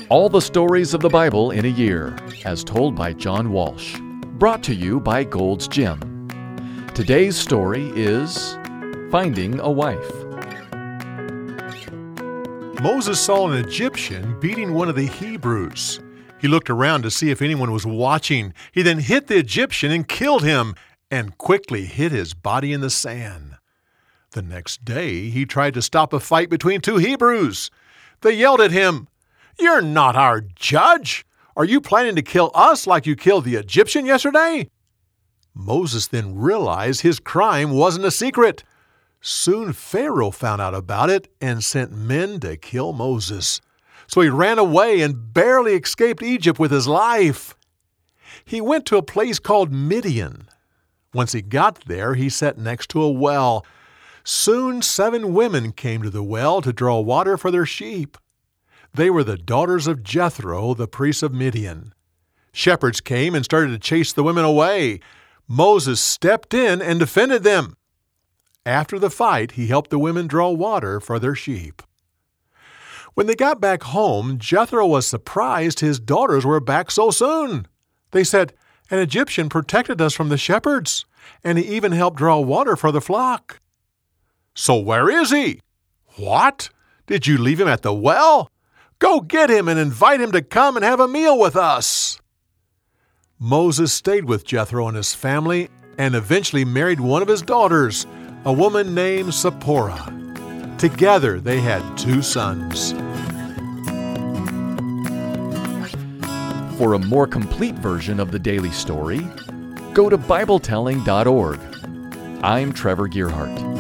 All the stories of the Bible in a year, as told by John Walsh. Brought to you by Gold's Gym. Today's story is Finding a Wife. Moses saw an Egyptian beating one of the Hebrews. He looked around to see if anyone was watching. He then hit the Egyptian and killed him, and quickly hid his body in the sand. The next day, he tried to stop a fight between two Hebrews. They yelled at him, "You're not our judge! Are you planning to kill us like you killed the Egyptian yesterday?" Moses then realized his crime wasn't a secret. Soon Pharaoh found out about it and sent men to kill Moses. So he ran away and barely escaped Egypt with his life. He went to a place called Midian. Once he got there, he sat next to a well. Soon 7 women came to the well to draw water for their sheep. They were the daughters of Jethro, the priest of Midian. Shepherds came and started to chase the women away. Moses stepped in and defended them. After the fight, he helped the women draw water for their sheep. When they got back home, Jethro was surprised his daughters were back so soon. They said, "An Egyptian protected us from the shepherds, and he even helped draw water for the flock." "So where is he?" "What? Did you leave him at the well? Go get him and invite him to come and have a meal with us." Moses stayed with Jethro and his family and eventually married one of his daughters, a woman named Zipporah. Together they had 2 sons. For a more complete version of the daily story, go to BibleTelling.org. I'm Trevor Gearhart.